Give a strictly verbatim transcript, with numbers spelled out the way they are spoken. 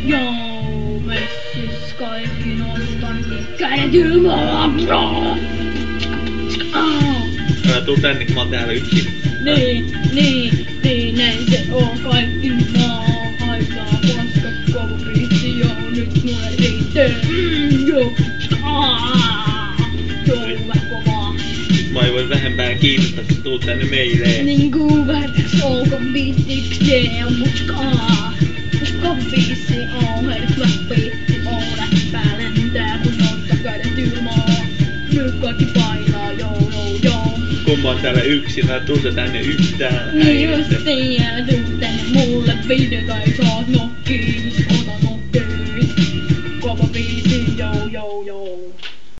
Joo, messis kaikki nostan kädet ilmaan. Älä tuu tänne, kun mä oon täällä yksin. Niin, niin, niin, näin se on kaikki maa. Haittaa paska koko biisi, joo, nyt mulle riittää. Mm, joo, aah, joo, vähän kovaa. Mä ei voi vähempää kiinnostaa, että tuut tänne meille. Niinku vähtäks olko biisikseen, mutkaa. Koko biisi on heidät läpiitti, on läppää lentää, kun nostaa kädet ilmaa. Nyt kaikki painaa, joo, joo, joo. Kun mä oon täällä yksin, älä tuu sä tänne yhtään. Niin just niin, älä tuu tänne mulle videota, ei saat nokkiin, ota